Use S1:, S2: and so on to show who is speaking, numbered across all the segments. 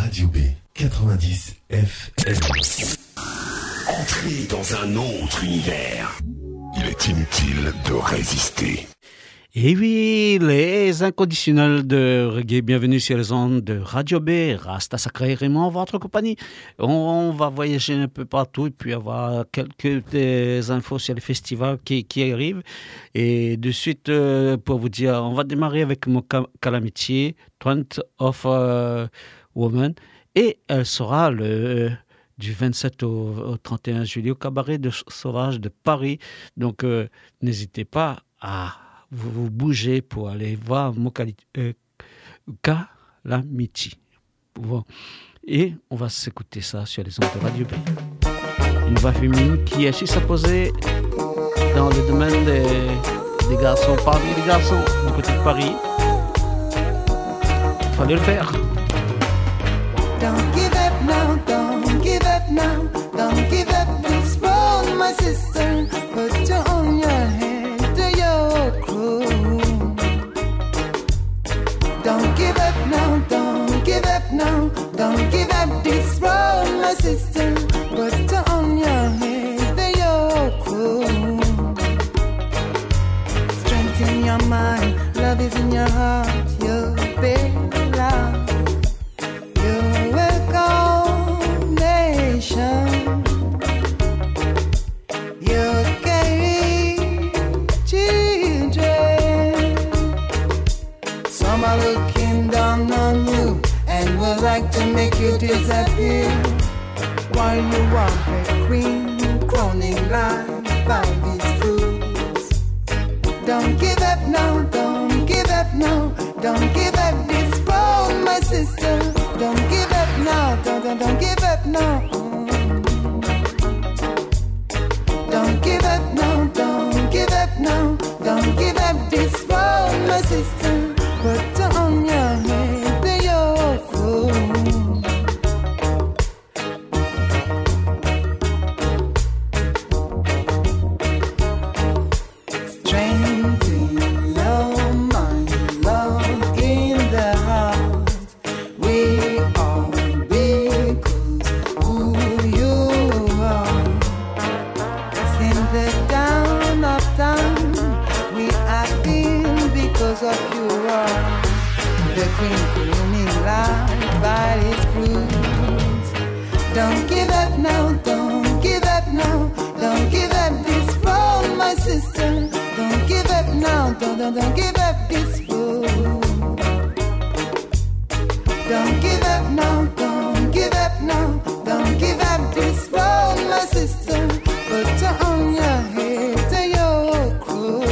S1: Radio B 90 FM. Entrez dans un autre univers. Il est inutile de résister.
S2: Et oui, les inconditionnels de reggae, bienvenue sur les ondes de Radio B, Rasta Sacré Raymond, votre compagnie. On va voyager un peu partout et puis avoir quelques des infos sur les festivals qui arrivent. Et de suite, pour vous dire, on va démarrer avec mon Calamity, 20 of Women, et elle sera du 27 au 31 juillet au Cabaret de Sauvage de Paris. Donc, n'hésitez pas à vous bougez pour aller voir Calamity. Bon. Et on va s'écouter ça sur les ondes de Radio B. Une voix féminine qui est aussi posée dans le domaine des garçons, parmi les garçons du côté de Paris. Il fallait le faire.
S3: Don't give up now, don't give up now, don't give up this road, my sister. Put your on your head to your crew. Don't give up now, don't give up now, don't give up this road, my sister. Put your on your head to your crew. Strength in your mind, love is in your heart, you'll be loved. You carry children. Some are looking down on you and would like to make you disappear, while you walk a queen crowning life by these fools. Don't give up now, don't give up now, don't give up this road, my sister. Don't give up now, don't give up now. Don't give up now, don't give up now, don't give up this road, my sister. Put on your head to your crew. Strength in your mind, love in the heart. We are because who you are. In the down of time, we are in because of you are. The queen crooning life by its fruits. Don't give up now, don't give up now, don't give up this road, my sister. Don't give up now, don't give up this road. Don't give up now, don't give up now, don't give up this road, my sister. Put on your head to your crew.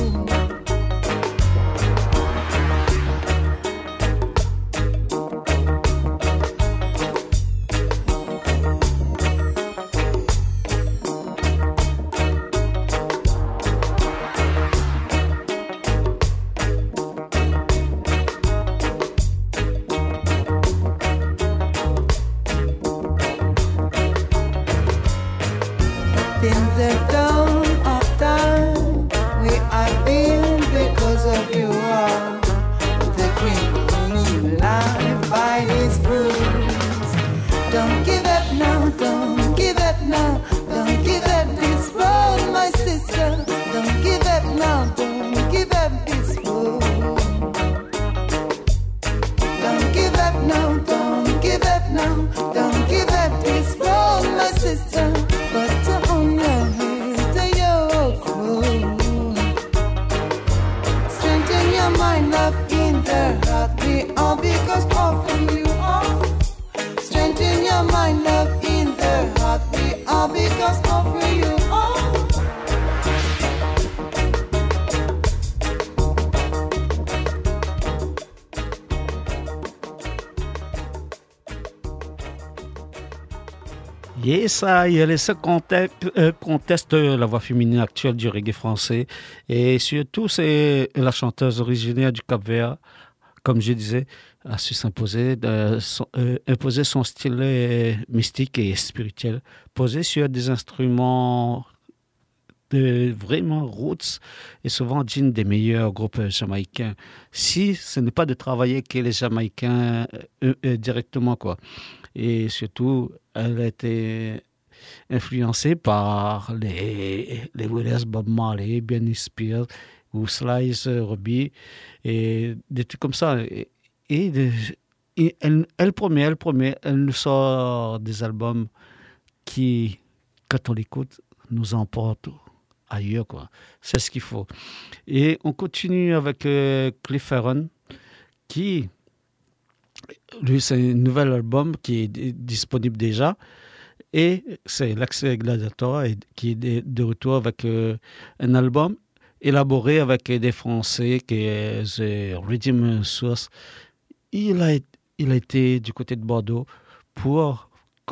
S3: Things are down of time. We are being because of you are. The queen life by his fruits. Don't give up now, don't give up now, don't give up this road, my sister. Don't give up now, don't give up this road. Don't give up now, don't give up now, don't give up this road, my sister. But on your head to your crew. Strengthen your mind, love in the heart. We all because of who you are. Strengthen your mind, love in the heart. We all because of who you are.
S2: Yes, ça, il y a ce conteste la voix féminine actuelle du reggae français. Et surtout, c'est la chanteuse originaire du Cap-Vert, comme je disais, a su s'imposer, imposer son style mystique et spirituel, posé sur des instruments de vraiment roots et souvent d'une des meilleurs groupes jamaïcains. Si ce n'est pas de travailler avec les Jamaïcains directement, quoi. Et surtout, elle a été influencée par les Willis, Bob Marley, Benny Spears ou Slice Robbie et des trucs comme ça. Et elle promet, elle nous sort des albums qui, quand on l'écoute, nous emportent ailleurs, quoi. C'est ce qu'il faut. Et on continue avec Cliff Heron, qui, lui, c'est un nouvel album qui est disponible déjà. Et c'est l'Accès Gladiator qui est de retour avec un album élaboré avec des Français qui est The Rhythm Source. Il a été du côté de Bordeaux pour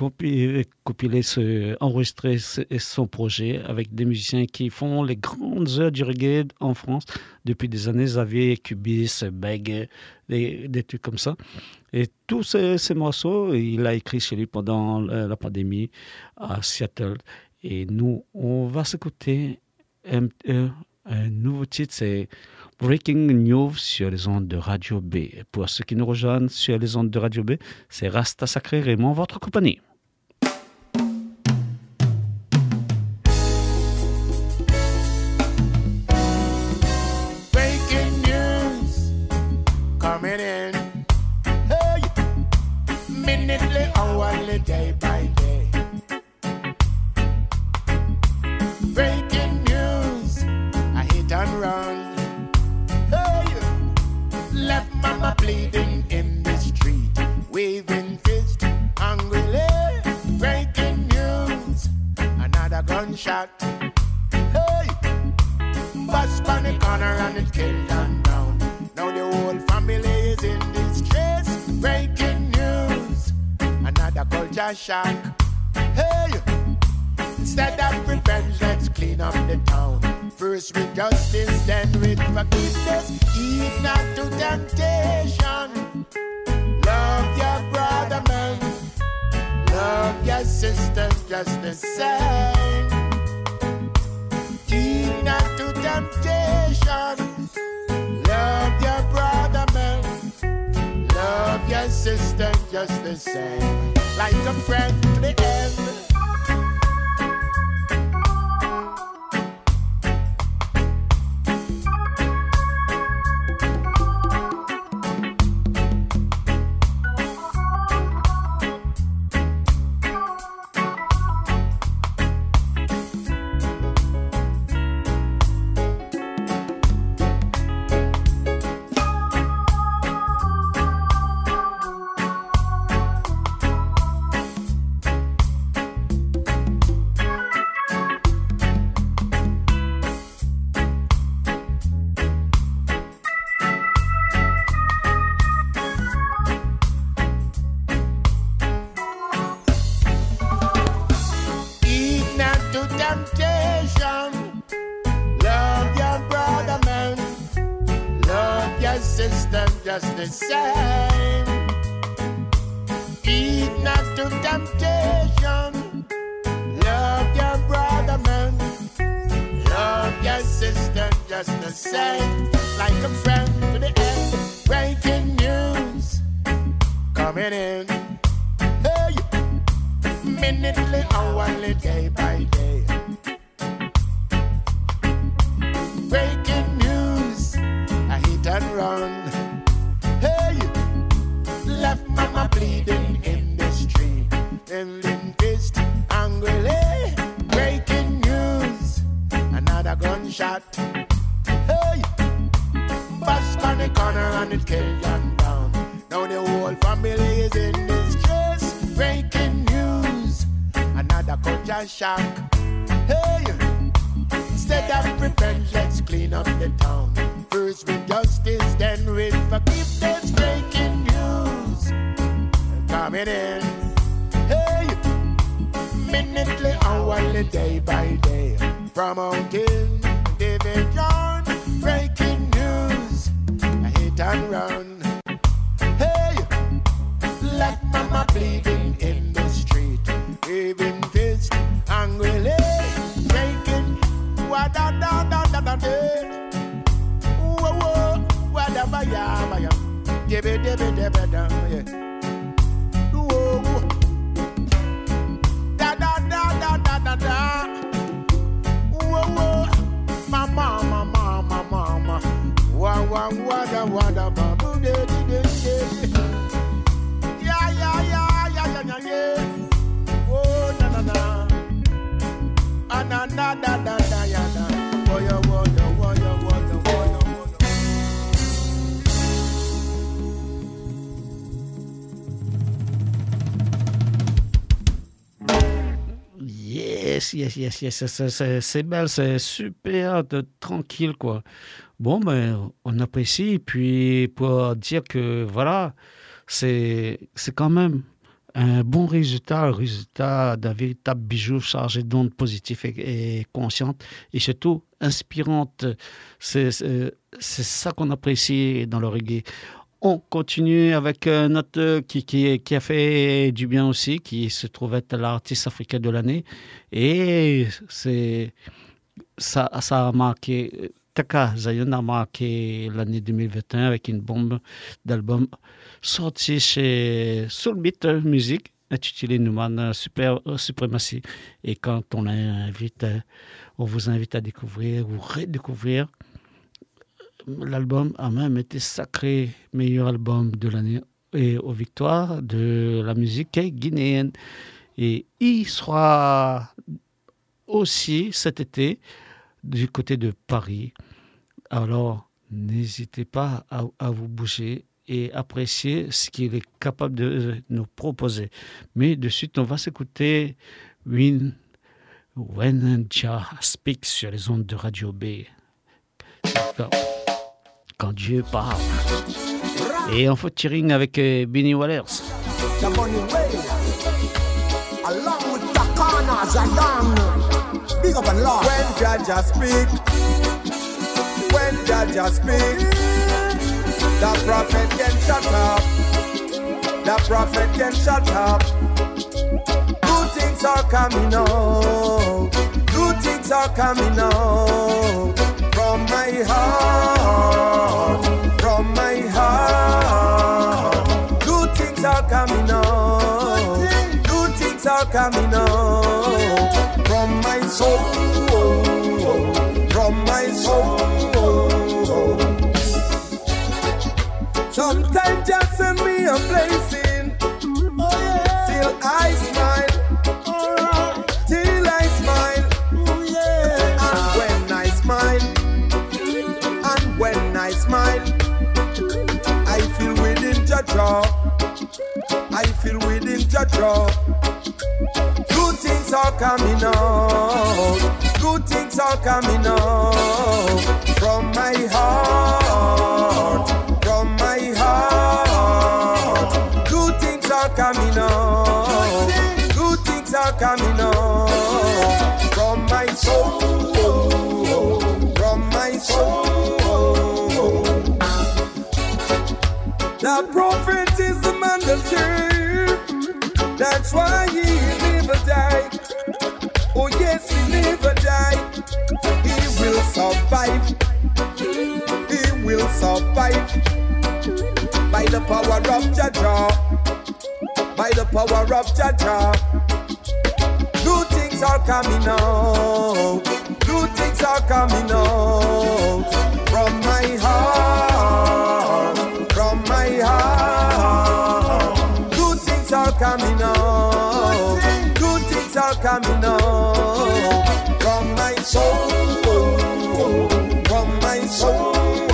S2: enregistrer son projet avec des musiciens qui font les grandes heures du reggae en France depuis des années. Xavier, Cubis, Beg, des trucs comme ça. Et tous ces morceaux, il a écrit chez lui pendant la pandémie à Seattle. Et nous, on va s'écouter un nouveau titre, c'est Breaking News sur les ondes de Radio B. Pour ceux qui nous rejoignent sur les ondes de Radio B, c'est Rasta Sacré Raymond, votre compagnie.
S4: Breaking news coming in, hey, minutely, hourly, day by day. Breaking news, I hit and run. Left mama bleeding in the street, waving fist angrily. Breaking news, another gunshot. Hey, bus on the corner and it killed and down. Now the whole family is in distress. Breaking news, another culture shock. Hey, instead of revenge, let's clean up the town. First with justice, then with forgiveness. Heed not to temptation. Love your brother, man. Love your sister just the same. Heed not to temptation. Love your brother, man. Love your sister just the same. Like a friend to the end. Just the same. Eat not to temptation. Love your brother, man. Love your sister, just the same. Like a friend to the end. Breaking news coming in. Hey, minutely, hourly, day by day. Breaking news, I hit and run. Hey, left mama bleeding in the street, ending fist angrily. Breaking news, another gunshot. Hey, bust on the corner and it killed and down. Now the whole family is in distress. Breaking news, another culture shock. Hey, instead of revenge, let's clean up the town. First with justice, then with forgiveness. Breaking news coming in. Hey, minutely, hourly, day by day. From Mountain, David John. Breaking news, I hit and run. Hey, left mama bleeding in the street, waving fist angrily. Breaking wada wada babu de de de. Yeah yeah yeah yeah yeah yeah. Oh na na na. Ananda da da da ya da. Woya woya woya woya woya woya.
S2: Yes, c'est belle, c'est super tranquille, quoi. Bon, ben, on apprécie, puis pour dire que, voilà, c'est quand même un bon résultat, d'un véritable bijou chargé d'ondes positives et conscientes, et surtout inspirantes. C'est ça qu'on apprécie dans le reggae. On continue avec notre qui a fait du bien aussi, qui se trouve être l'artiste africain de l'année. Et ça a marqué, Taka Zion a marqué l'année 2021 avec une bombe d'album sorti chez Soulbeat Music, intitulé Newman Supremacy. Et quand on vous invite à découvrir ou redécouvrir, l'album a même été sacré meilleur album de l'année et aux victoires de la musique guinéenne. Et il sera aussi cet été du côté de Paris. Alors, n'hésitez pas à vous bouger et apprécier ce qu'il est capable de nous proposer. Mais de suite, on va s'écouter When Jah Speaks sur les ondes de Radio B. Quand Dieu parle. Et en featuring avec Benny Wallace.
S5: Along with Takana Zion. Big up and loud. When Jaja speak, the prophet can shut up. The prophet can shut up. Good things are coming out. Good things are coming out. From my heart, good things are coming on. Good things are coming on. From my soul, from my soul. Sometimes just send me a blessing, till I smile, till I smile. And when I smile, when I smile, I feel within Jah. I feel within Jah. Good things are coming out. Good things are coming out. From my heart. From my heart. Good things are coming out. Good things are coming out. From my soul. From my soul. The prophet is the man that true. That's why he never died. Oh yes, he never died. He will survive. He will survive. By the power of Jah. By the power of Jah. Good things are coming out. Good things are coming out. From my heart. From my heart, good things are coming out. Good things are coming out. From my soul, from my soul.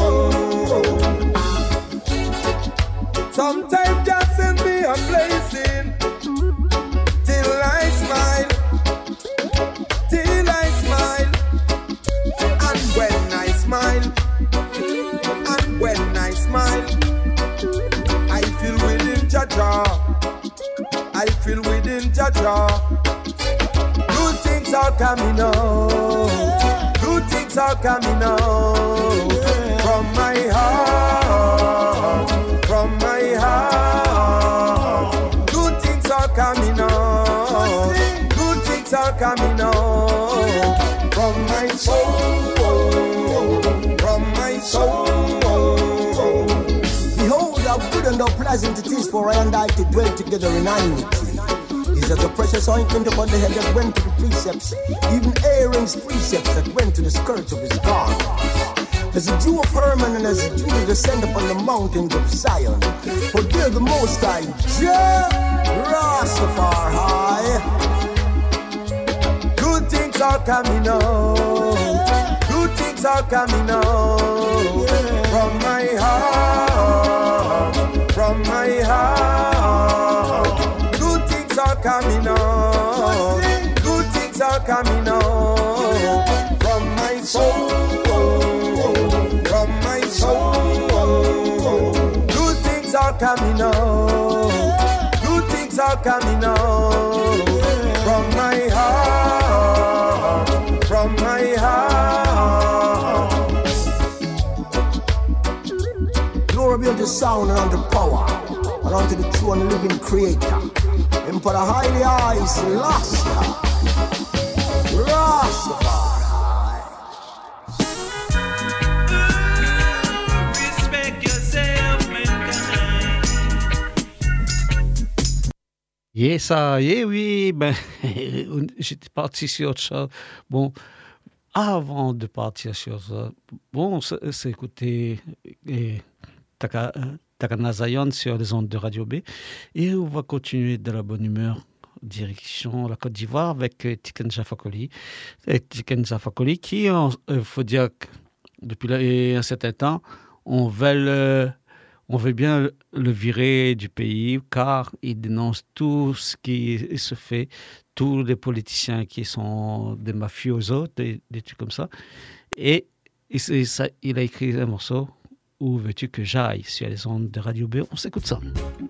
S5: Sometimes just send me a blessing, till I smile, till I smile. And when I smile, and when I smile, I feel within Jah. I feel within Jah. Good things are coming out. Good things are coming out. From my heart. From my heart. Good things are coming out. Good things are coming out. From my soul. From my soul. Behold, how good and how pleasant it is for I and I to dwell together in unity. Is that the precious ointment upon the head that went to the precepts, even Aaron's precepts that went to the skirts of his garments.
S6: As the Jew of Hermon and as the Judah descend upon the mountains of Zion. For there the Most High, Jah Rastafari. Good things are coming out. Good things are coming out. From my heart. From my heart. Good things are coming out. Good things are coming out. From my soul. From my soul. Good things are coming out. Good things are coming out. From my heart. From my heart. Glory be unto the sound and unto power, and unto the true and living Creator. Emperor highly high, Selassie, Rastafari.
S2: Et ça, et oui, ben, j'étais parti sur autre chose. Bon, avant de partir sur ça, bon, c'est écouter Takana Zion sur les ondes de Radio B. Et on va continuer de la bonne humeur, direction la Côte d'Ivoire avec Tiken Jah Fakoly. Tiken Jah Fakoly qui, il faut dire que depuis un certain temps, on veut bien le virer du pays car il dénonce tout ce qui se fait, tous les politiciens qui sont des mafiosos, des trucs comme ça. Et il a écrit un morceau, Où veux-tu que j'aille, sur les ondes de Radio B. On s'écoute ça.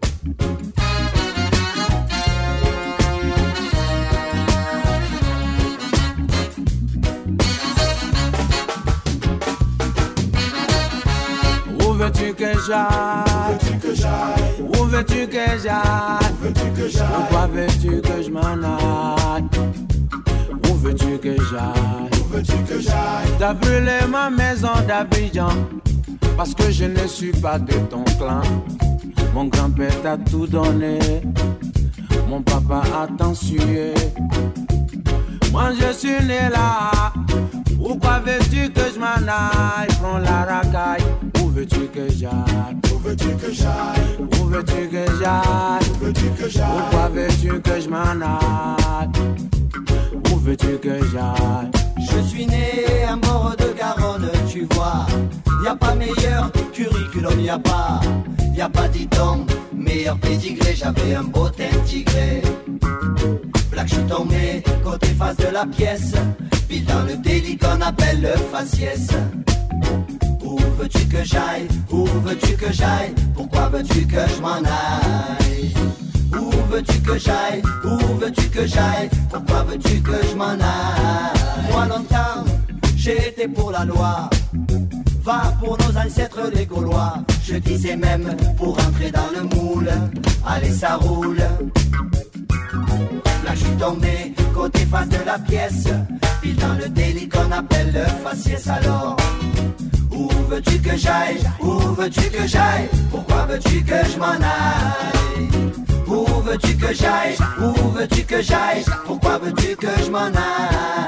S7: Où veux-tu que j'aille? Où veux-tu que j'aille? Pourquoi veux-tu que je m'en aille? Où veux-tu que j'aille? T'as brûlé ma maison d'Abidjan parce que je ne suis pas de ton clan. Mon grand-père t'a tout donné, mon papa a tant sué. Moi je suis né là. Pourquoi veux-tu que je m'en aille? Prends la racaille. Où veux-tu que j'aille? Où veux-tu que j'aille? Où veux-tu que j'aille? Où veux-tu que j'aille? Pourquoi veux-tu que je m'en aille? Où veux-tu que j'aille?
S8: Je suis né à bord de Garonne, tu vois. Y a pas meilleur curriculum, y a pas dit-on, meilleur pédigré, j'avais un beau teint tigré. Là que je suis tombé, côté face de la pièce, pile dans le délit qu'on appelle le faciès. Où veux-tu que j'aille? Où veux-tu que j'aille? Pourquoi veux-tu que je m'en aille? Où veux-tu que j'aille? Où veux-tu que j'aille? Pourquoi veux-tu que je m'en aille? Moi longtemps, j'ai été pour la loi. Va pour nos ancêtres les Gaulois. Je disais même pour entrer dans le moule. Allez ça roule. Là je suis tombé côté face de la pièce, pile dans le délit qu'on appelle le faciès. Alors où veux-tu que j'aille? Où veux-tu que j'aille? Pourquoi veux-tu que je m'en aille? Où veux-tu que j'aille? Où veux-tu que j'aille? Pourquoi veux-tu que je m'en aille?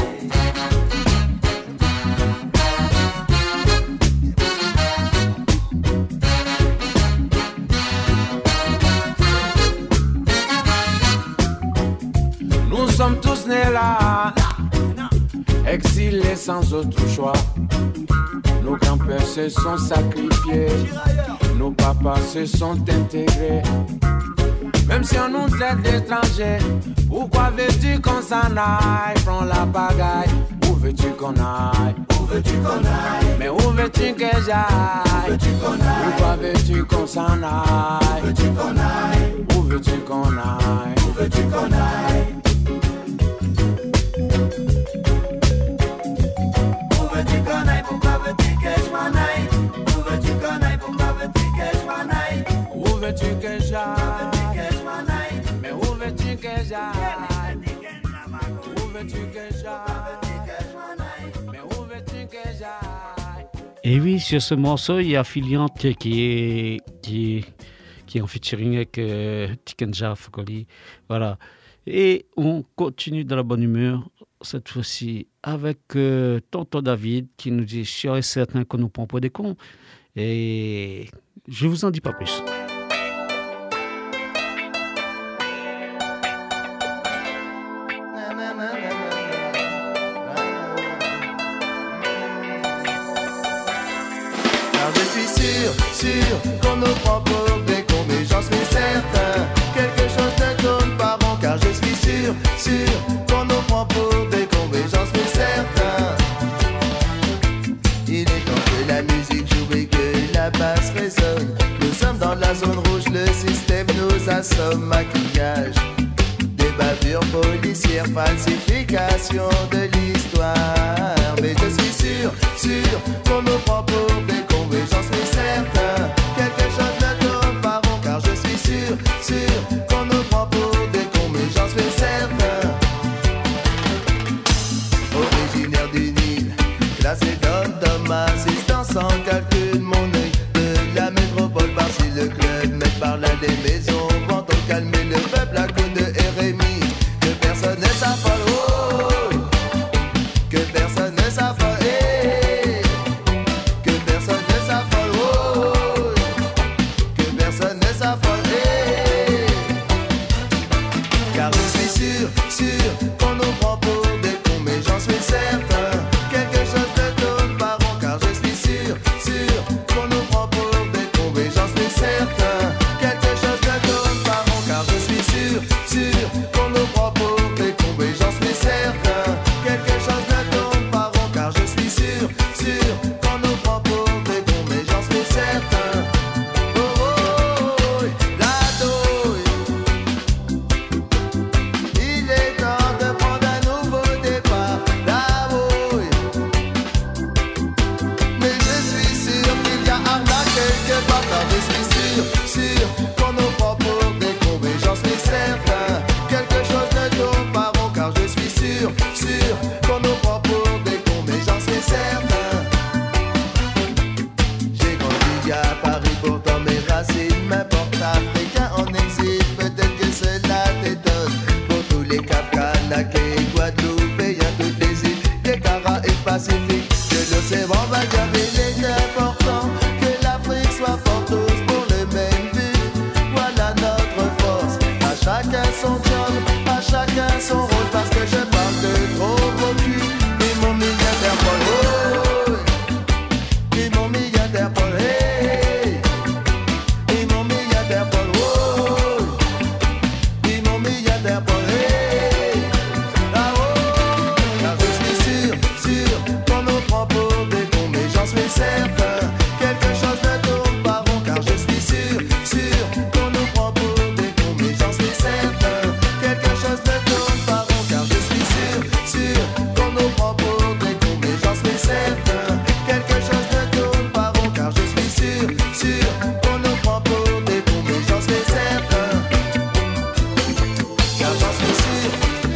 S7: Nous sommes tous nés là, exilés sans autre choix. Nos grands-pères se sont sacrifiés, nos papas se sont intégrés. Même si on nous traite d'étrangers, pourquoi veux-tu qu'on s'en aille? Prends la bagaille, où veux-tu qu'on aille?
S8: Où veux-tu qu'on aille?
S7: Mais où veux-tu que j'aille?
S8: Où veux-tu qu'on aille?
S7: Pourquoi veux-tu qu'on s'en aille?
S8: Où veux-tu qu'on aille?
S7: Où veux-tu qu'on aille?
S8: Où veux-tu qu'on aille? Où veux-tu qu'on aille? Pourquoi veux-tu que je m'en aille? Où veux-tu qu'on aille? Pourquoi veux-tu que je m'en aille?
S7: Où veux-tu que j'aille? Mais où veux-tu que j'aille? Où veux-tu que j'aille? Mais où veux-tu que j'aille?
S2: Et oui, sur ce morceau, il y a Filiante qui est en featuring avec Tiken Jah Fakoly. Voilà. Et on continue dans la bonne humeur cette fois-ci avec Tonton David qui nous dit sûr et certain qu'on nous prend pour des cons. Et je vous en dis pas plus.
S8: Car je suis sûr qu'on nous prend pour des cons, mais j'en suis certain. Quelque chose ne tourne pas rond, car je suis sûr qu'on nous prend pour des cons, mais j'en suis certain. Il est temps que la musique joue et que la basse résonne. Nous sommes dans la zone rouge, le système nous assomme. Maquillage, des bavures policières, falsification de l'histoire. Mais je suis sûr qu'on nous prend pour des cons, mais j'en suis certain. Quelque chose ne tourne pas rond, car je suis sûr qu'on nous prend pour des cons, mais j'en suis certain. Originaire du Nil, classé dans assistance en calcul, mon œil de la métropole par-ci le club, mais par là des maisons, vont calmer le peuple à coups de RMI. Que personne ne s'affole, oh, que personne ne s'affole, eh, que personne ne s'affole, oh, que personne ne s'affole, eh. Car je suis sûr qu'on nous prend pour des cons, mais j'en suis certain. Quelque chose de tourne pas rond, car je suis sûr qu'on nous prend pour des cons, mais j'en suis certain. Quelque chose ne tourne pas rond, car je suis sûr qu'on nous prend pour des cons, mais j'en suis certain. Quelque chose ne tourne pas rond, car je suis sûr qu'on nous prend pour des cons, mais j'en suis certain. Oh, oh, oh, la douille. Il est temps de prendre un nouveau départ, la bouille. Mais je suis sûr qu'il y a arnaque quelque part, car je suis sûr qu'on nous prend pour des cons, mais j'en suis certain. Quelque chose ne tourne pas rond, car je suis sûr qu'on nous prend pour des cons, mais j'en suis certain. J'ai grandi à Paris, pourtant mes racines m'importent. Africain en exil, peut-être que cela t'étonne. Pour tous les Cap Canaquais, Guadeloupéens, toutes les îles des Caraïbes et Pacifique, que l'océan va dire il est important que l'Afrique soit forte tous pour le même but. Voilà notre force. À chacun son job, à chacun son rôle, parce que je parle de gros gros cul. Ils m'ont mis Interpol, oh, ils m'ont mis Interpol, hey. Ils m'ont mis Interpol, oh, ils m'ont mis Interpol, hey. Ah oh, car je suis sûr qu'on nous prend pour des cons, mais j'en suis certain. Quelque chose ne tourne pas rond, car je suis sûr qu'on nous prend pour des cons, mais j'en suis certain. Quelque chose ne tourne pas rond, car je suis sûr qu'on nous prend pour des cons, mais j'en suis certain. Quelque chose ne tourne pas rond, car je suis sûr qu'on nous prend pour des cons, mais j'en suis certain. Car j'en suis sûr.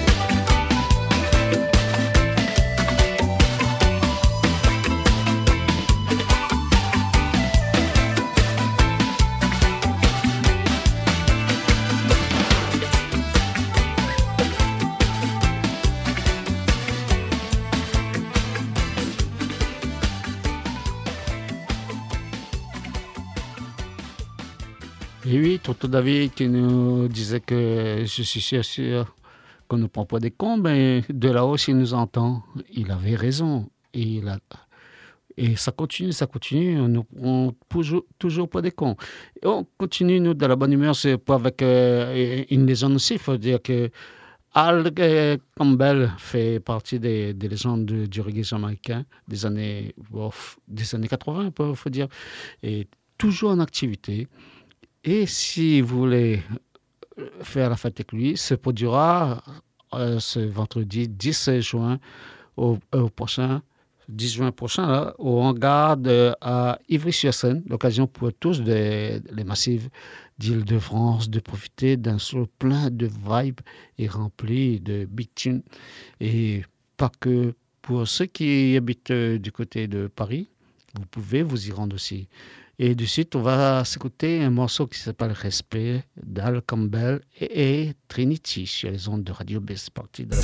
S2: Et oui, Tonton David qui nous disait que je suis sûr qu'on ne prend pas des cons, mais de là-haut, s'il nous entend, il avait raison. Et ça continue, on nous prend toujours pas des cons. Et on continue, nous, de la bonne humeur, c'est pas avec une légende aussi, il faut dire que Al Campbell fait partie des légendes du reggae jamaïcain des années 80, il faut dire, et toujours en activité. Et si vous voulez faire la fête avec lui, se produira ce vendredi 10 juin au prochain 10 juin prochain, là, au hangar à Ivry-sur-Seine. L'occasion pour tous les massifs d'Île-de-France de profiter d'un show plein de vibes et rempli de big tunes. Et pas que pour ceux qui habitent du côté de Paris, vous pouvez vous y rendre aussi. Et du site, on va s'écouter un morceau qui s'appelle Respect d'Al Campbell et Trinity sur les ondes de Radio B. C'est parti de la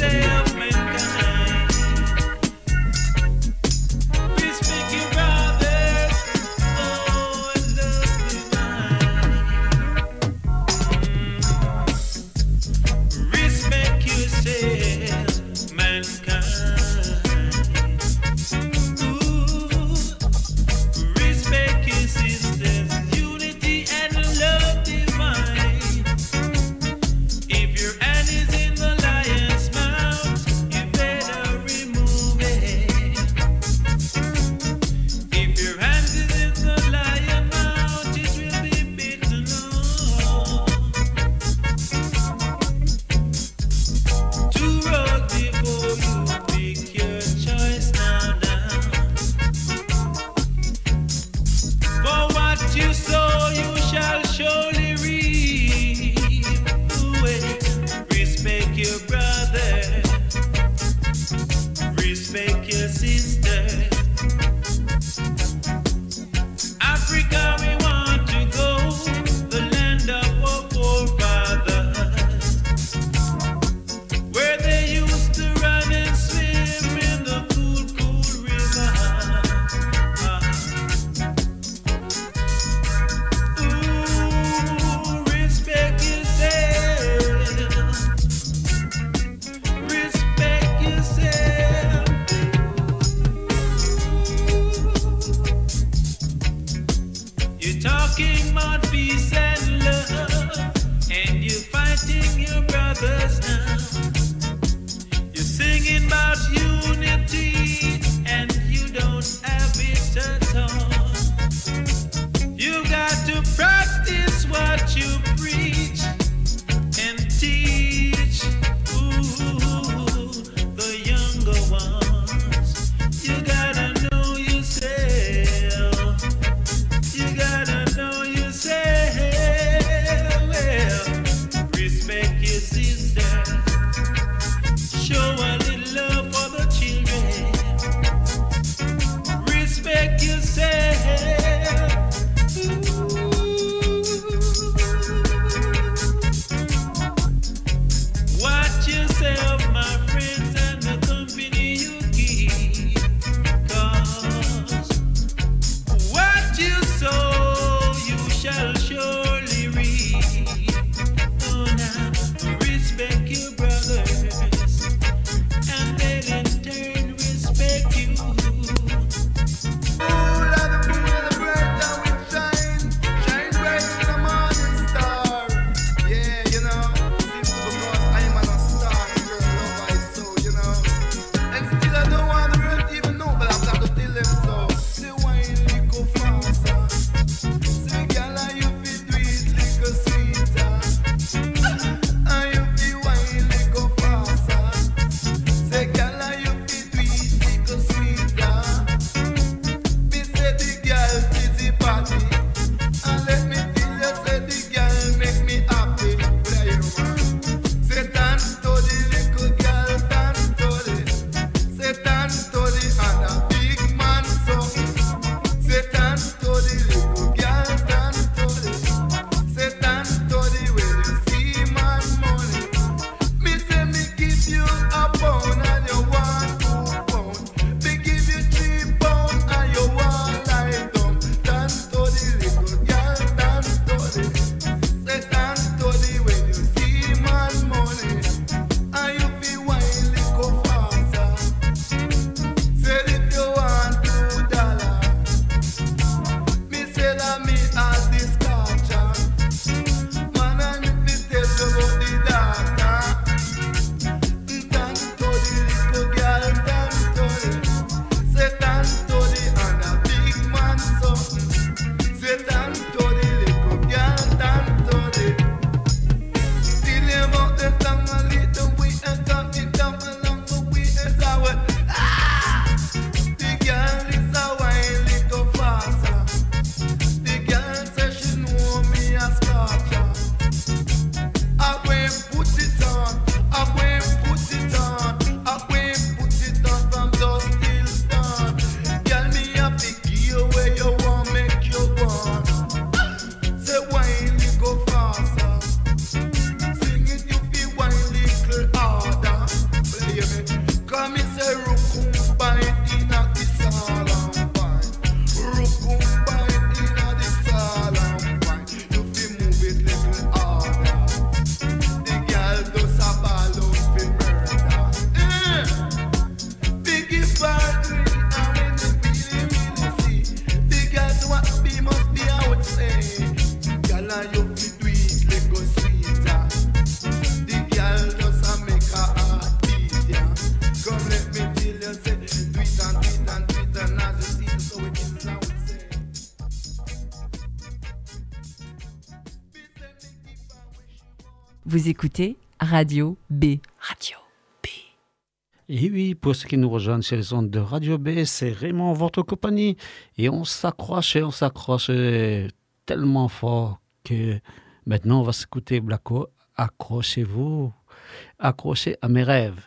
S9: Vous écoutez Radio B. Radio B.
S2: Et oui, pour ceux qui nous rejoignent sur les ondes de Radio B, c'est Raymond, votre compagnie. Et on s'accroche tellement fort que maintenant on va s'écouter Blacko. Accrochez-vous, accrochez à mes rêves.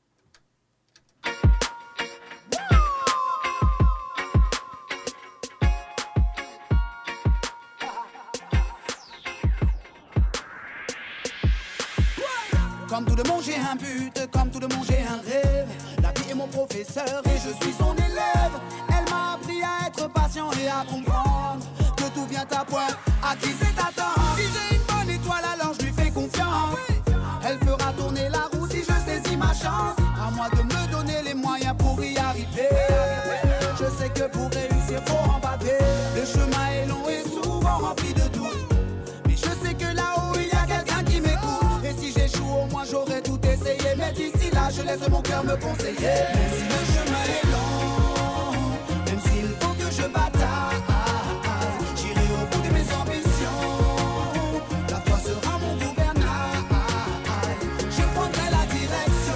S10: Comme tout le monde j'ai un but, comme tout le monde j'ai un rêve. La vie est mon professeur et je suis son élève. Elle m'a appris à être patient et à comprendre que tout vient à point, à qui c'est attendre. Si j'ai une bonne étoile alors je lui fais confiance. Elle fera tourner la roue si je saisis ma chance. À moi de me donner les moyens pour y arriver. Je sais que pour réussir faut en baver. Le chemin est long et souvent rempli de doutes. Mais je sais que là-haut il y a quelqu'un qui m'écoute. Et si j'échoue au moins j'aurais tout essayé. Mais d'ici là je laisse mon cœur me conseiller. Même si le chemin est long, même s'il faut que je bataille, j'irai au bout de mes ambitions. La foi sera mon gouvernail. Je prendrai la direction,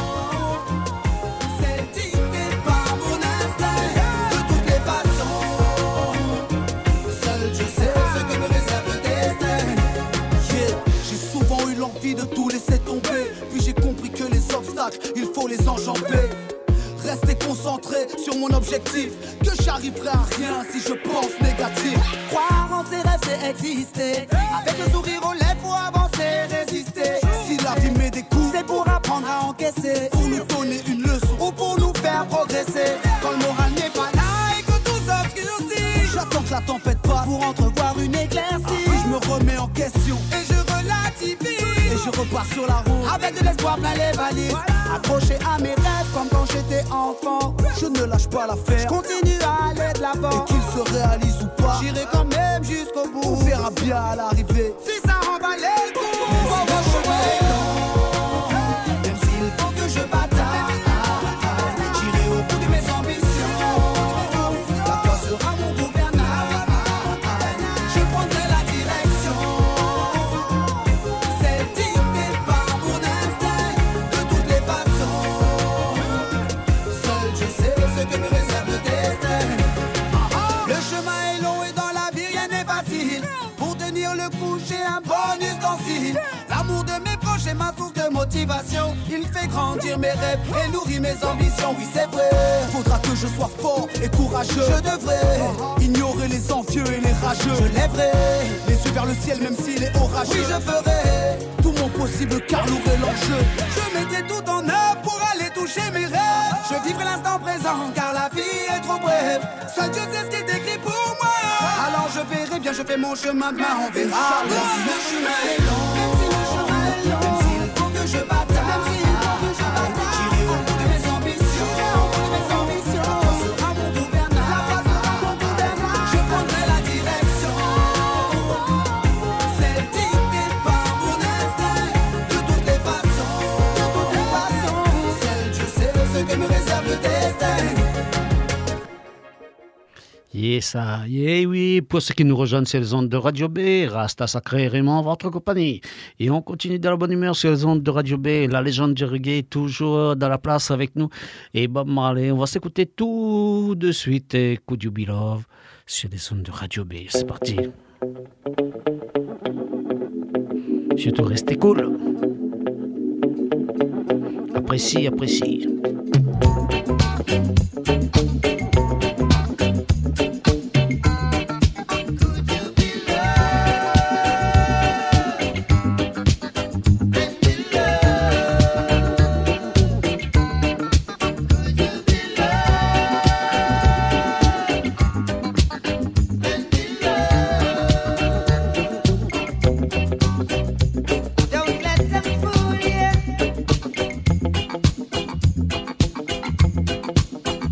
S10: celle dictée par mon instinct. De toutes les façons, seul je sais ce que me réserve le destin. Yeah. J'ai souvent eu l'envie de tout laisser tomber. Puis j'ai compris que les obstacles, il faut les enjamber. Rester concentré sur mon objectif, que j'arriverai à rien si je pense négatif. Croire en ses rêves c'est exister. Avec le sourire aux lèvres faut avancer, résister. Si la vie met des coups, c'est pour apprendre à encaisser. Pour nous donner une leçon ou pour nous faire progresser. Quand le moral n'est pas là et que tout s'obscurcit, j'attends que la tempête passe pour entrevoir une éclaircie. Puis je me remets en question et je relativise. Et je repars sur la route avec de l'espoir plein les valises. Accroché à mes rêves comme quand j'étais enfant. Je ne lâche pas l'affaire, je continue à aller de l'avant. Et qu'il se réalise ou pas, j'irai quand même jusqu'au bout. On verra bien à l'arrivée si ça remballe le coup. Même si le chemin est long, même s'il faut que je bataille, j'irai au bout de mes ambitions. La foi sera mon gouvernail. Je prendrai la direction, celle dictée par mon instinct. De toutes les façons, seul je sais ce que me réserve le destin. Le chemin est long et dans la vie rien n'est facile. Pour tenir le coup j'ai un bon ustensile. L'amour de mes proches est ma source de motivation. Il fait grandir mes rêves et nourrit mes ambitions. Oui c'est vrai, faudra que je sois fort et courageux. Je devrais ignorer les envieux et les rageux. Je lèverai les yeux vers le ciel même s'il est orageux. Oui je ferai tout mon possible car lourd est l'enjeu. Je mettais tout en œuvre pour aller toucher mes rêves. Je vivrai l'instant présent car la vie est trop brève. Seul Dieu sait ce qui est écrit pour moi. Alors je verrai bien, je fais mon chemin, demain on verra. Même si le chemin est long, même si le chemin est long, même s'il faut que je bataille, même s'il faut que je bataille, j'irai au bout de mes ambitions. La foi sera mon gouvernail. Je prendrai la direction, celle dictée par mon instinct. De toutes les façons, seul je sais ce que me réserve le destin.
S2: Et ça, et oui, pour ceux qui nous rejoignent sur les ondes de Radio B, Rasta Sacré Raymond, votre compagnie. Et on continue dans la bonne humeur sur les ondes de Radio B, la légende du reggae toujours dans la place avec nous. Et Bob Marley, on va s'écouter tout de suite, Could You Be Love, sur les ondes de Radio B. C'est parti. Surtout restez cool. Apprécie, apprécie.
S3: Don't let them fool you.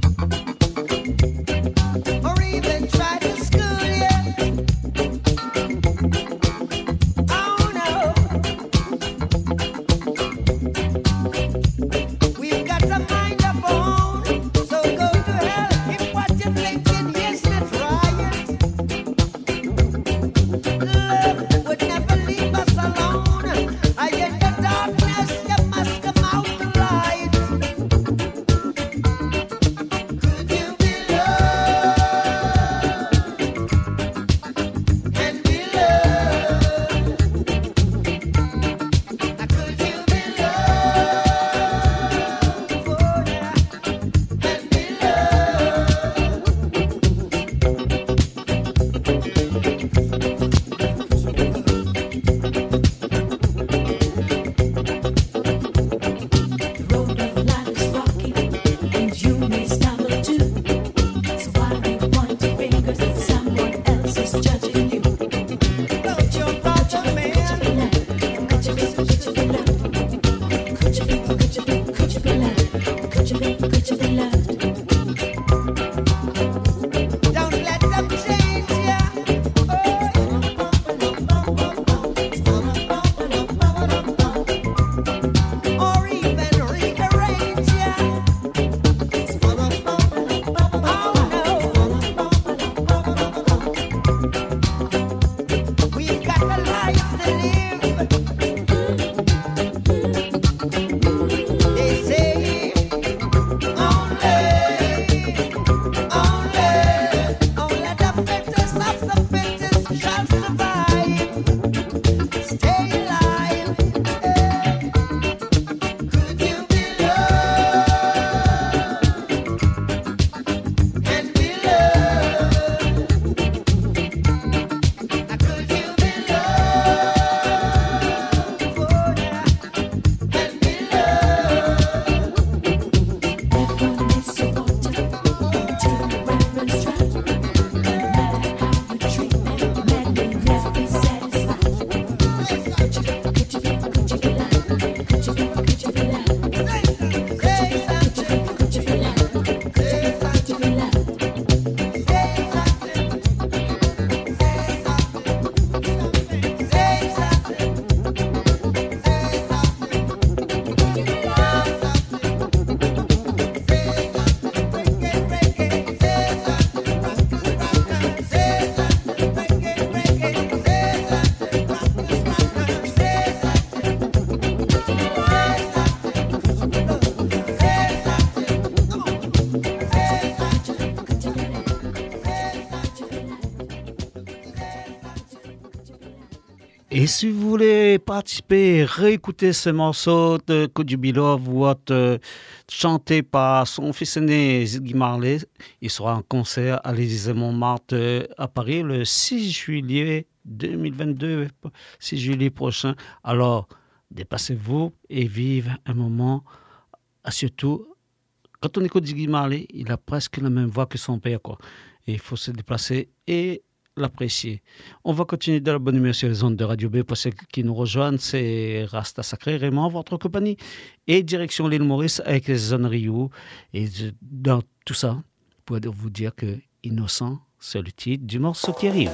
S2: Et si vous voulez participer, réécouter ce morceau de Could You Be Love ou autre, chanté par son fils aîné Ziggy Marley, il sera en concert à l'Élysée Montmartre à Paris le 6 juillet 2022, 6 juillet prochain. Alors, déplacez-vous et vive un moment. Surtout, quand on écoute Ziggy Marley, il a presque la même voix que son père, quoi. Et il faut se déplacer et l'apprécier. On va continuer dans la bonne humeur sur les ondes de Radio B. Pour ceux qui nous rejoignent, c'est Rasta Sacré, Raymond, votre compagnie. Et direction l'île Maurice avec les zones Rio. Et dans tout ça, pour vous dire que Innocent, c'est le titre du morceau qui arrive.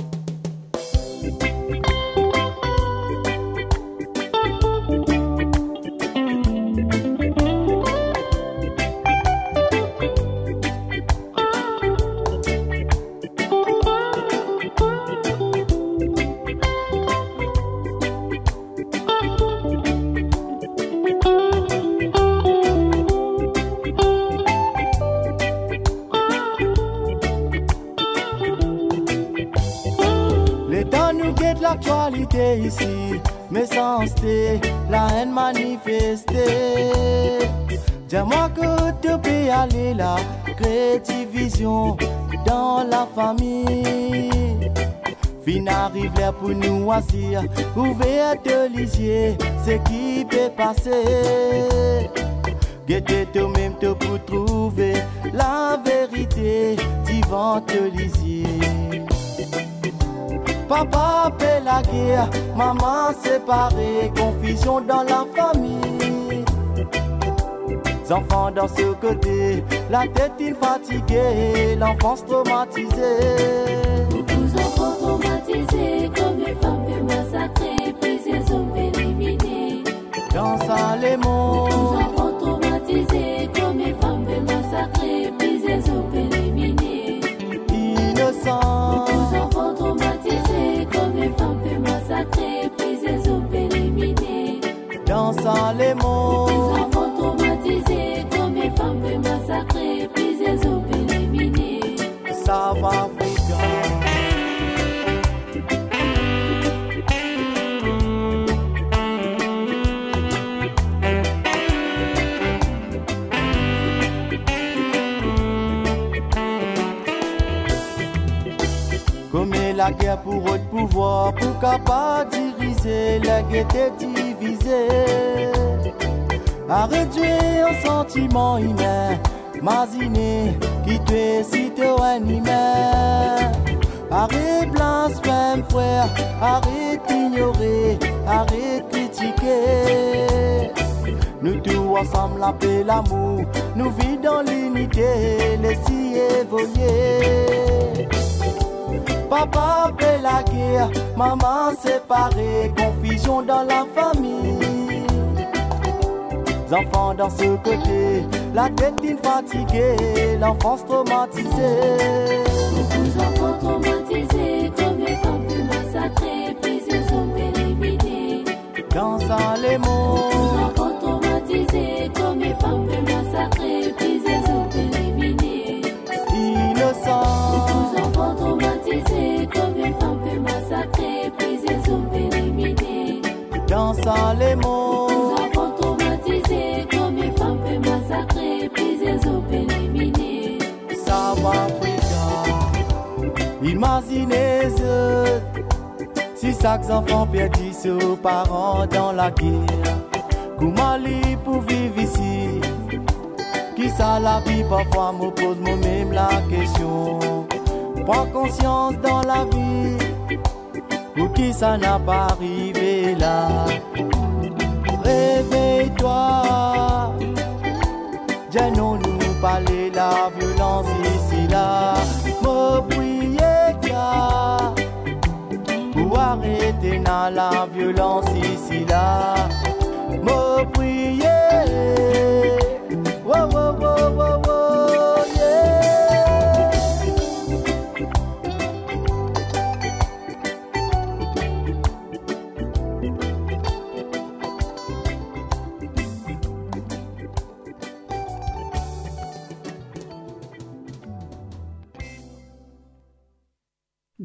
S11: L'actualité ici, méchanceté, la haine manifestée. Dis-moi que tu peux aller là, créer division dans la famille. Fin arrive là pour nous assis, ouvrir de lisier, ce qui peut passer. Guettez toi-même pour trouver la vérité, divant te lisier. Papa paie la guerre, maman séparée, confusion dans la famille. Enfants dans ce côté, la tête fatiguée, l'enfance traumatisée.
S12: Beaucoup d'enfants traumatisés, comme les femmes massacrées, puis les hommes éliminés.
S11: Dans ça les mots.
S12: Beaucoup d'enfants traumatisés, comme les femmes massacrées, puis les hommes éliminés.
S11: Innocents.
S12: Beaucoup d'enfants traumatisés, comme les femmes massacrées, puis les hommes éliminés.
S11: Dans ça les mots.
S12: Beaucoup d'enfants traumatisés, comme les femmes massacrées, puis les hommes éliminés.
S11: South Africa. Comme la guerre pour autre pouvoir, pour capable diriger, la guerre est divisée. À réduire un sentiment humain, Mazine, qui te citoyen humain. Arrête blasphème, frère, arrête d'ignorer, arrête critiquer. Nous tous ensemble, la paix, l'amour, nous vivons dans l'unité, laissez évoluer. Papa paie la guerre, maman séparée, confusion dans la famille. Enfants dans ce côté, la tête fatiguée, l'enfance traumatisée.
S12: Beaucoup d'enfants traumatisés, comme les femmes massacrées, puis les hommes éliminés.
S11: Dans ça les mots.
S12: Beaucoup d'enfants traumatisés, comme les femmes massacrées, puis les hommes éliminés.
S11: Innocents.
S12: Beaucoup d'enfants traumatisés, comme les femmes massacrées, puis les hommes éliminés.
S11: Dans ça les mots.
S12: Beaucoup d'enfants traumatisés, comme les femmes massacrées, puis les hommes éliminés.
S11: South Africa. Imaginez-vous si chaque enfant perdit ses parents dans la guerre. Comment lui pour vivre ici? Qui ça la vie parfois me pose moi-même la question. Prends conscience dans la vie, pour qui ça n'a pas arrivé là. Réveille-toi, Dieu-nous nous parler la violence ici là. Me prier pour arrêter la violence ici là. Me prier, wow, wow, wow, wow, wow, yeah.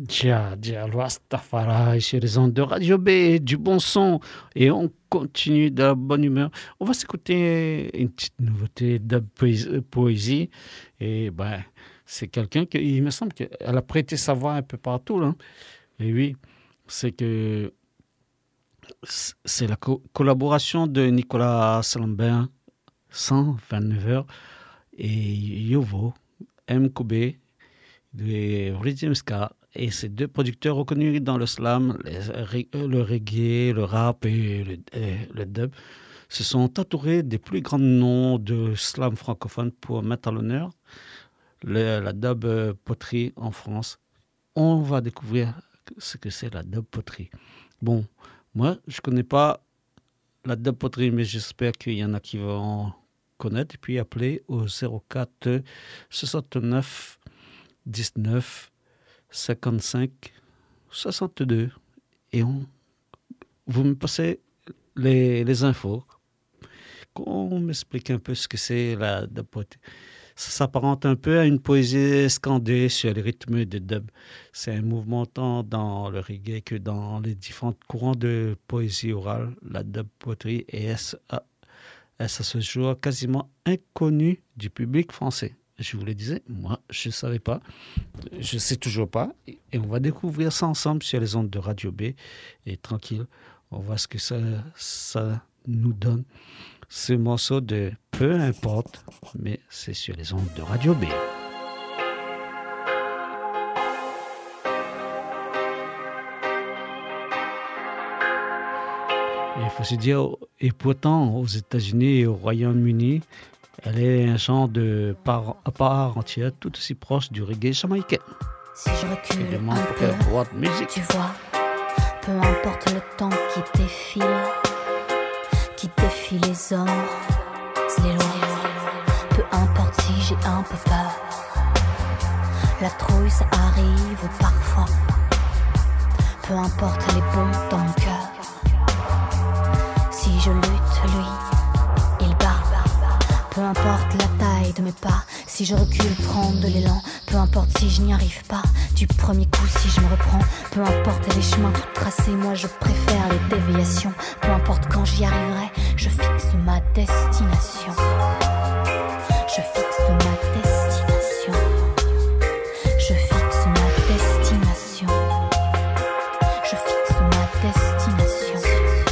S2: Jah Rastafari sur les ondes de Radio B, du bon son, et on continue de la bonne humeur. On va s'écouter une petite nouveauté de poésie, et ben, c'est quelqu'un qui, il me semble qu'elle a prêté sa voix un peu partout, là. Et oui, c'est la collaboration de Nicolas Salambert, 129 heures, et Yovo, MKB, de Rhythm Ska, et ces deux producteurs reconnus dans le slam, le reggae, le rap et le dub, se sont entourés des plus grands noms de slam francophone pour mettre à l'honneur la dub poterie en France. On va découvrir ce que c'est la dub poterie. Bon, moi, je ne connais pas la dub poterie, mais j'espère qu'il y en a qui vont connaître, et puis appeler au 04 69 19 55 62 et vous me passez les infos, qu'on m'explique un peu ce que c'est la dub poterie. Ça s'apparente un peu à une poésie scandée sur les rythmes de dub. C'est un mouvement tant dans le reggae que dans les différents courants de poésie orale. La dub poterie est à ce jour quasiment inconnue du public français. Je vous le disais, moi, je ne savais pas. Je ne sais toujours pas. Et on va découvrir ça ensemble sur les ondes de Radio B. Et tranquille, on voit ce que ça nous donne. Ce morceau de Peu importe, mais c'est sur les ondes de Radio B. Il faut se dire, et pourtant, aux États-Unis et au Royaume-Uni, elle est un genre à part entière, tout aussi proche du reggae jamaïcain.
S13: Si je recule un peu, tu vois, peu importe le temps qui défile les heures, les lois, peu importe si j'ai un peu peur, la trouille ça arrive parfois, peu importe les bons dans mon cœur, si je lutte, lui, il bat. Peu importe la taille de mes pas, si je recule, prendre de l'élan. Peu importe si je n'y arrive pas, du premier coup si je me reprends. Peu importe les chemins tout tracés, moi je préfère les déviations. Peu importe quand j'y arriverai, je fixe ma destination. Je fixe ma destination. Je fixe ma destination. Je fixe ma destination.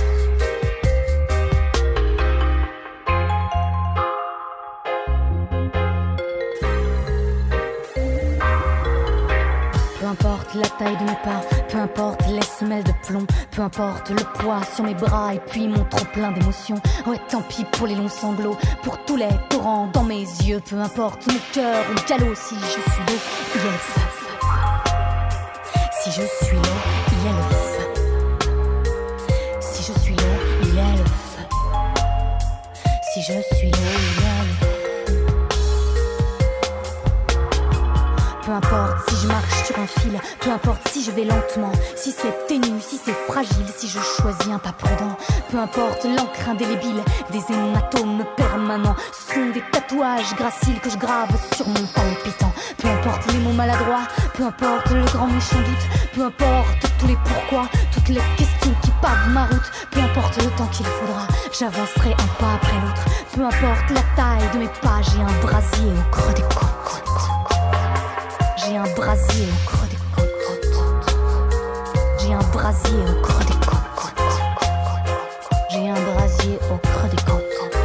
S13: Peu importe la taille de mes pas, peu importe les semelles de plomb, peu importe le poids sur mes bras et puis mon trop plein d'émotions. Ouais, tant pis pour les longs sanglots, pour tous les torrents dans mes yeux. Peu importe mon cœur ou galop, si je suis l'eau, il y a le feu. Si je suis l'eau, il y a le feu. Si je suis l'eau, il y a le feu. Si je suis l'eau, il y a le feu. Peu importe si je marche sur un fil, peu importe si je vais lentement, si c'est ténu, si c'est fragile, si je choisis un pas prudent. Peu importe l'encre indélébile, des hématomes permanents, ce sont des tatouages graciles que je grave sur mon palpitant. Peu importe les mots maladroits, peu importe le grand méchant doute, peu importe tous les pourquoi, toutes les questions qui pavent ma route. Peu importe le temps qu'il faudra, j'avancerai un pas après l'autre. Peu importe la taille de mes pas, j'ai un brasier au creux des côtes. J'ai un brasier au creux des côtes. J'ai un brasier au creux des côtes. J'ai un brasier au creux des côtes.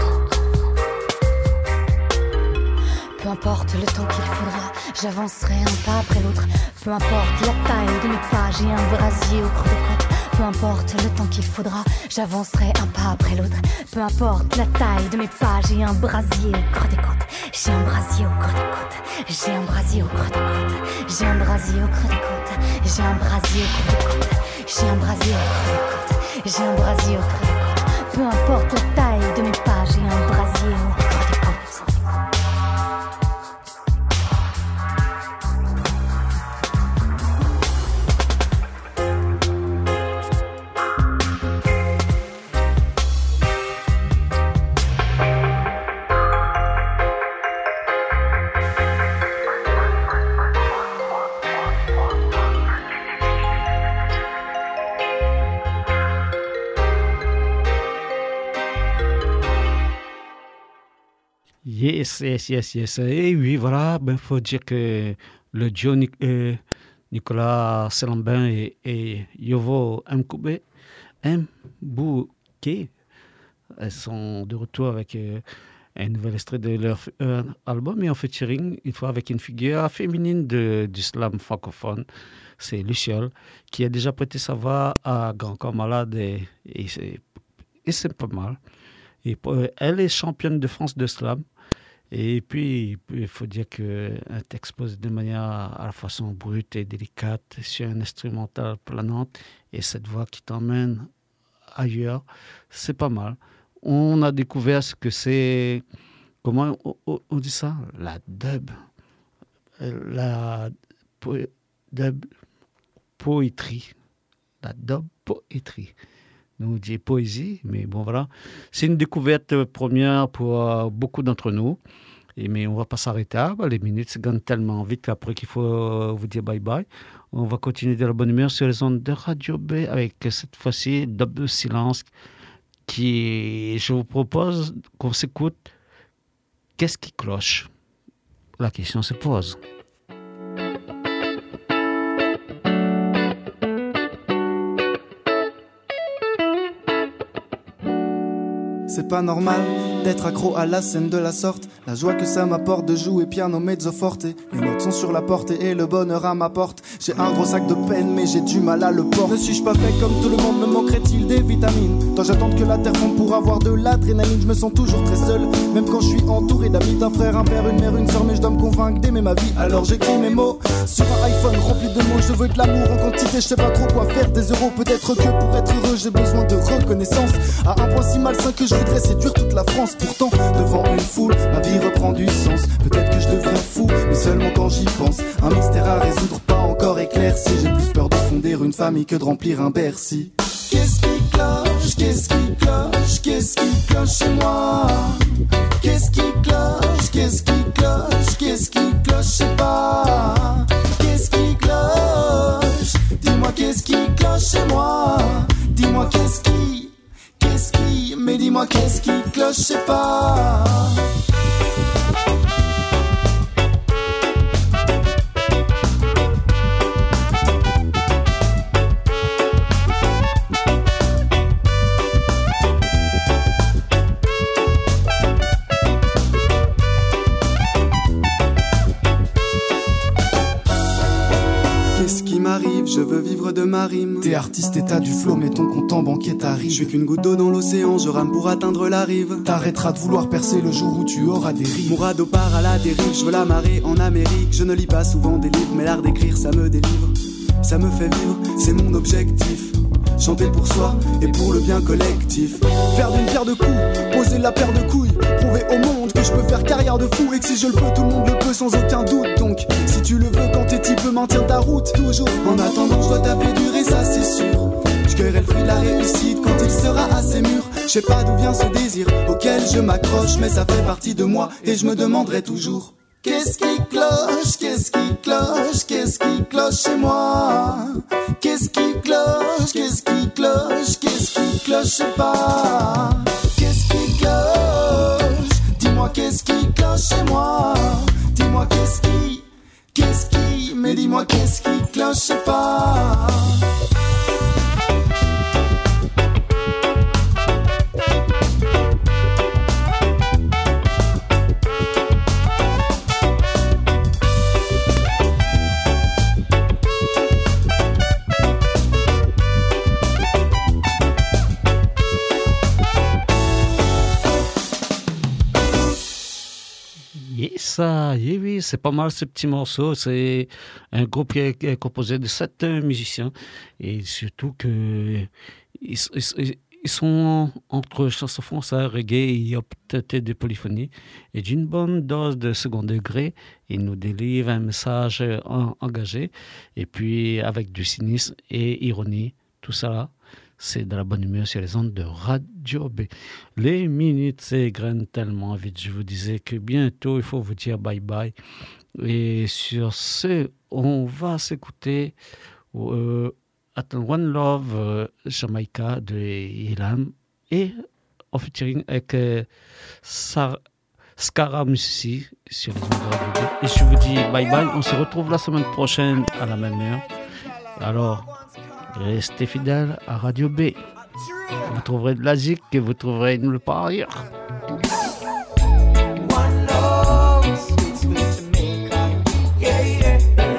S13: Peu importe le temps qu'il faudra, j'avancerai un pas après l'autre. Peu importe la taille de mes pas, j'ai un brasier au creux des côtes. Peu importe le temps qu'il faudra, j'avancerai un pas après l'autre. Peu importe la taille de mes pas, j'ai un brasier au creux des côtes. J'ai un brasier au creux des côtes. J'ai un brasier au creux des côtes. J'ai un brasier au creux des côtes. J'ai un brasier au creux des côtes. J'ai un brasier au creux des côtes. J'ai un brasier au creux des côtes. Peu importe la taille de mes pas, j'ai un brasier au creux des côtes.
S2: Yes. Et oui, voilà, il faut dire que le duo Nicolas Selambin et Yovo Mbouké sont de retour avec un nouvel extrait de leur album et en featuring, une fois avec une figure féminine du slam francophone. C'est Luciole, qui a déjà prêté sa voix à Grand Corps Malade et c'est pas mal. Et elle est championne de France de slam. Et puis, il faut dire qu'un texte posé de manière à la façon brute et délicate sur un instrumental planante et cette voix qui t'emmène ailleurs, c'est pas mal. On a découvert ce que c'est, comment on dit ça? La dub. La dub poétrie. La dub poétrie. Nous dit poésie, mais bon voilà. C'est une découverte première pour beaucoup d'entre nous. Mais on ne va pas s'arrêter. Les minutes se gagnent tellement vite qu'après qu'il faut vous dire bye bye. On va continuer de la bonne humeur sur les ondes de Radio B avec cette fois-ci Dub de Silence qui, je vous propose qu'on s'écoute. Qu'est-ce qui cloche? La question se pose.
S14: C'est pas normal d'être accro à la scène de la sorte. La joie que ça m'apporte de jouer piano mezzo forte. Les notes sont sur la porte et le bonheur à ma porte. J'ai un gros sac de peine mais j'ai du mal à le porter. Ne suis-je pas fait comme tout le monde? Me manquerait-il des vitamines? Dois-je attendre que la terre fonde pour avoir de l'adrénaline? Je me sens toujours très seul, même quand je suis entouré d'amis. D'un frère, un père, une mère, une soeur. Mais je dois me convaincre d'aimer ma vie. Alors j'écris mes mots sur un iPhone rempli de mots. Je veux de l'amour en quantité, je sais pas trop quoi faire des euros. Peut-être que pour être heureux j'ai besoin de reconnaissance. À un point si malsain que je voudrais séduire toute la France. Pourtant, devant une foule, ma vie reprend du sens. Peut-être que je deviens fou, mais seulement quand j'y pense. Un mystère à résoudre, pas encore éclairci. J'ai plus peur de fonder une famille que de remplir un Bercy. Qu'est-ce qui cloche? Qu'est-ce qui cloche? Qu'est-ce qui cloche chez moi? Qu'est-ce qui cloche? Qu'est-ce qui cloche? Qu'est-ce qui cloche? Je sais pas. Qu'est-ce qui cloche? Dis-moi qu'est-ce qui cloche chez moi? Dis-moi mais dis-moi qu'est-ce qui cloche, je sais pas. Qu'est-ce qui m'arrive? Je veux vivre de ma rime. T'es artiste et t'as du flow, mais ton compte en banquier t'arrive. Je suis qu'une goutte d'eau dans l'océan, je rame pour atteindre la rive. T'arrêteras de vouloir percer le jour où tu auras des rives. Mon radeau part à la dérive, je veux la marée en Amérique. Je ne lis pas souvent des livres, mais l'art d'écrire ça me délivre. Ça me fait vivre, c'est mon objectif. Chanter pour soi et pour le bien collectif. Faire d'une pierre de coups, poser la paire de couilles. Prouver au monde que je peux faire carrière de fou. Et que si je le peux, tout le monde le peut sans aucun doute. Donc, si tu le veux quand t'es type, maintiens ta route. Toujours, en attendant, je dois taper dur et ça c'est sûr. Je cueillerai le fruit de la réussite quand il sera assez mûr. Je sais pas d'où vient ce désir auquel je m'accroche. Mais ça fait partie de moi et je me demanderai toujours. Qu'est-ce qui cloche? Qu'est-ce qui cloche? Qu'est-ce qui cloche chez moi? Qu'est-ce qui cloche? Qu'est-ce qui cloche? Qu'est-ce qui cloche? Je sais pas. Qu'est-ce qui cloche? Dis-moi qu'est-ce qui cloche chez moi? Dis-moi mais dis-moi qu'est-ce qui cloche? Je sais pas.
S2: Oui, c'est pas mal ce petit morceau. C'est un groupe qui est composé de 7 musiciens et surtout que ils sont entre chansons françaises, reggae et peut-être de polyphonie et d'une bonne dose de second degré. Ils nous délivrent un message engagé et puis avec du cynisme et ironie, tout ça. C'est de la bonne humeur sur les ondes de Radio B. Les minutes s'égrènent tellement vite. Je vous disais que bientôt, il faut vous dire bye-bye. Et sur ce, on va s'écouter One Love Jamaica de Ilam et en featuring avec Scaramucci sur les ondes de Radio B. Et je vous dis bye bye. On se retrouve la semaine prochaine à la même heure. Alors, restez fidèles à Radio B. Vous trouverez de la zik et vous trouverez nulle part ailleurs.
S10: One love, sweet, sweet Jamaica. Yeah, yeah.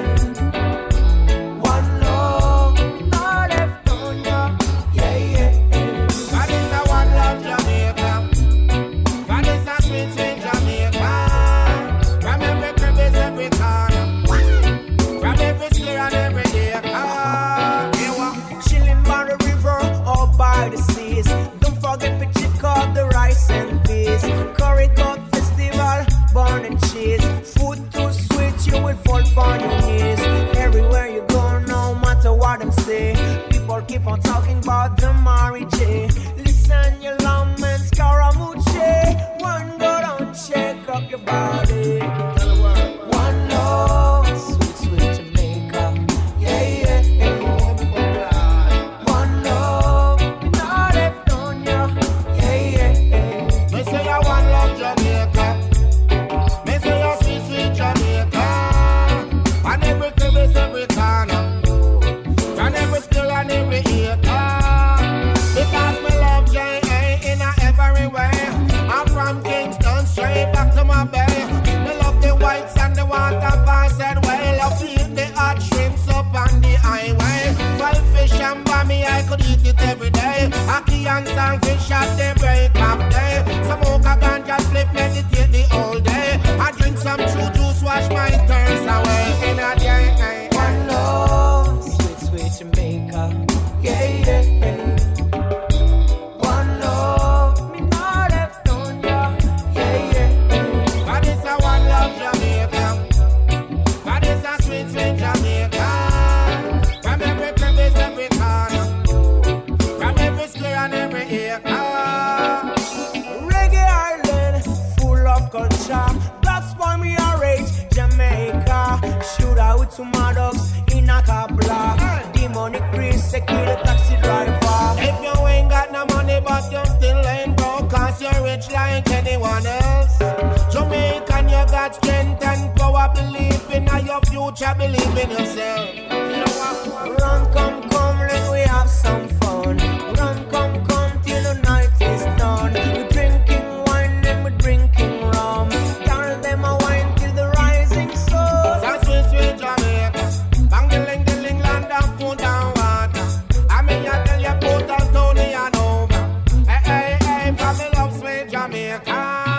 S10: One love, not left on ya. Yeah, yeah.
S4: God is a one love Jamaica. God is a sweet, sweet Jamaica. From every crevice, every corner. From every square and every acre.
S10: Chilling by the river or by the seas. Don't forget to check out the rice and peas. Curry goat festival, born and cheese. Food too sweet, you will fall on your knees. Everywhere you go, no matter what them say, people keep on talking about the Mary J. Listen, you lawmen, Scaramucci. One go down, check up your body. One love, sweet, sweet Jamaica. Yeah, yeah, yeah. One love, not left on ya. Yeah, yeah, yeah.
S4: Me say I one love Jamaica. Me say I sweet, sweet Jamaica. And every crevice, every corner. And every skill and every acre. Because me love J.A. in a every way. I'm from Kingston straight back to my bay. Me love the whites and the waterfalls and way. Love to eat the hot shrimps up on the highway. Fried fish and bammy, I could eat it every day. Ackee and saltfish at the break of day. Smoke a ganja split, meditate the whole day. I drink some true juice, wash my thirst away. In a day,
S10: One love, sweet, sweet Jamaica. Yeah, yeah, yeah. One love, me not left on ya. Yeah, yeah, yeah.
S4: God is a one love Jamaica. God is a sweet, sweet Jamaica. From every crevice, every corner. From every square and every acre.
S10: Reggae Island, full of culture. That's why me a rage Jamaica. Shoot out to my dogs in a car block. Demonic Chris, secure the taxi driver.
S4: If you ain't got no money but you still ain't broke, cause you're rich like anyone else. Jamaican, you got strength and power. Believe in your future, believe in yourself.
S10: Run, come, let we have some fun. Run, come, till the night is done. We're drinking wine and we're drinking rum. Tell them a wine till the rising sun.
S4: So sweet, sweet Jamaica. Bang the ling, land and food and water. I mean, I tell you, put on Tony and over. Hey, from the love, sweet Jamaica.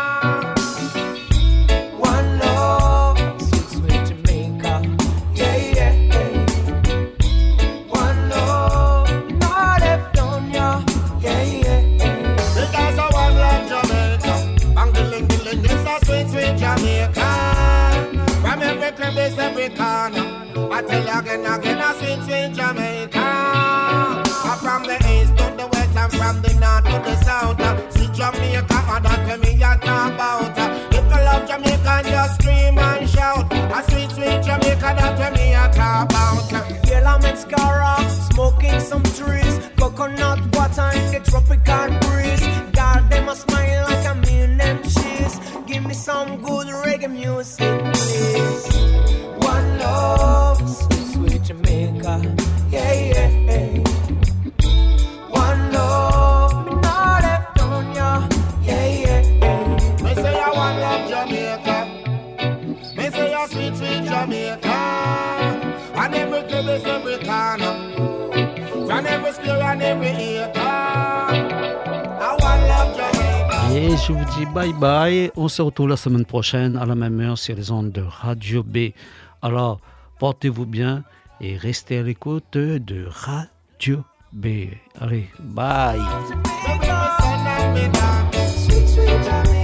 S10: One love, sweet, sweet Jamaica. Yeah, yeah, yeah. One love, not left on ya. Yeah, yeah, yeah.
S4: Because I one love Jamaica. Bang the ling, it's a sweet, sweet Jamaica. From every crevice, every corner. I tell you again, a sweet, sweet Jamaica. From the east to the west and from the north to the south. See Jamaica, and that's me I talk about. If you love Jamaica, just scream and shout. A sweet, sweet Jamaica, that's me I talk about.
S10: Yellow mascara, smoking some trees, coconut water in the tropical breeze. God, them a smile like a meal and cheese. Give me some good reggae music, please. One love, sweet, sweet Jamaica. Yeah, yeah, yeah. One love, not left on ya. Yeah, yeah, yeah.
S4: Me say I one love Jamaica. Me say I sweet, sweet Jamaica. And every crevice, every corner. From every square and every acre. I one love Jamaica.
S2: Et je vous dis bye bye. On se retrouve la semaine prochaine à la même heure sur les ondes de Radio B. Alors, portez-vous bien et restez à l'écoute de Radio B. Allez, bye.
S10: Sweet, sweet Jamaica.